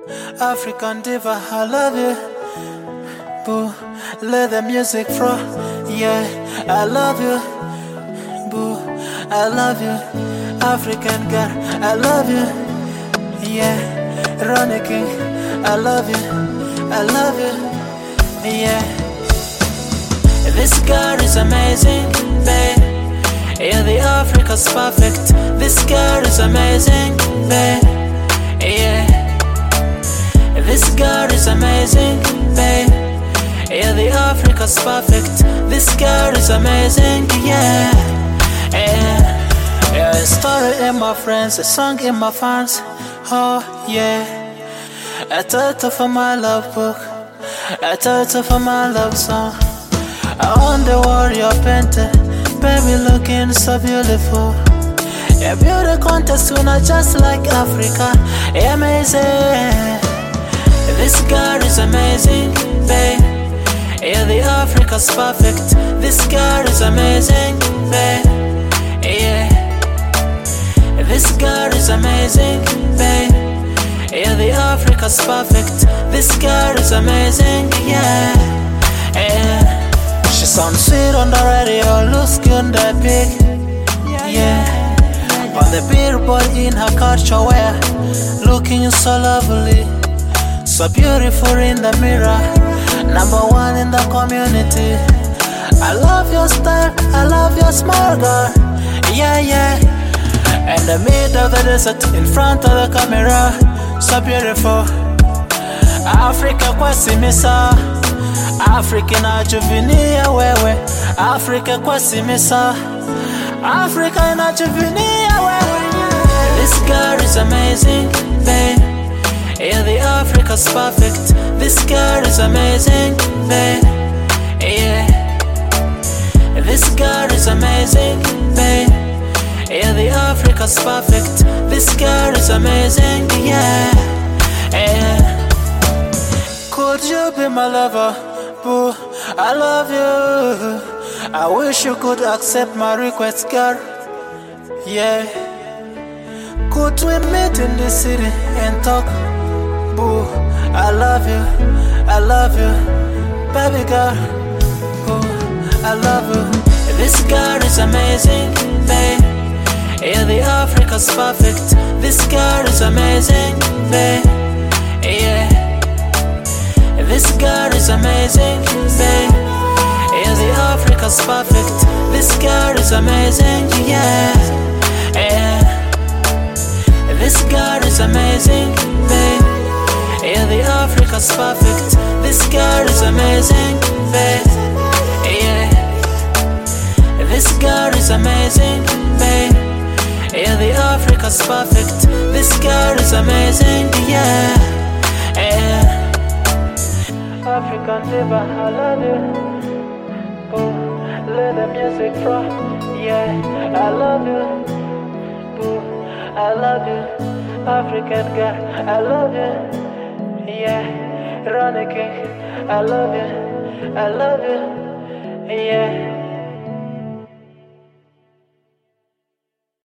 African diva, I love you. Boo, let the music flow. Yeah, I love you. Boo, I love you. African girl, I love you. Yeah, Ronnie King, I love you. I love you. Yeah, this girl is amazing, babe. Yeah, the Africa's perfect. This girl is amazing, babe. Yeah, this girl is amazing, babe. Yeah, the Africa's perfect. This girl is amazing, yeah. Yeah, a story in my friends, a song in my fans. Oh yeah, a title for my love book, a title for my love song. I want the warrior painted, baby looking so beautiful. Yeah, beauty contest winner just like Africa. Yeah, amazing. This girl is amazing, babe. Yeah, the Africa's perfect. This girl is amazing, babe. Yeah, this girl is amazing, babe. Yeah, the Africa's perfect. This girl is amazing, yeah. Yeah, she sounds sweet on the radio, looks good on the pic. Yeah, on the billboard in her culture wear, looking so lovely, so beautiful in the mirror. #1 in the community. I love your style, I love your smile, girl. Yeah, yeah. In the middle of the desert, in front of the camera, so beautiful. Africa kwa simisa, Africa na juvinia wewe. Africa kwa simisa, Africa na juvinia wewe. This girl is amazing, babe. Yeah, the Africa's perfect. This girl is amazing, babe. Yeah, this girl is amazing, babe. Yeah, the Africa's perfect. This girl is amazing, yeah. Yeah. Could you be my lover? Boo, I love you. I wish you could accept my request, girl. Yeah. Could we meet in the city and talk? Boo, I love you, I love you, baby girl. Boo, I love you. This girl is amazing, babe. Yeah, the Africa's perfect. This girl is amazing, babe. Yeah, this girl is amazing, babe. Yeah, the Africa's perfect. This girl is amazing, yeah. Yeah, this girl is amazing, babe. Yeah, the Africa's perfect. This girl is amazing, babe. Yeah, this girl is amazing, babe. Yeah, the Africa's perfect. This girl is amazing, yeah. Yeah, African diva, I love you. Boo, let the music flow. Yeah, I love you. Boo, I love you. African girl, I love you. Yeah, Ronnie King, I love you, I love you, yeah.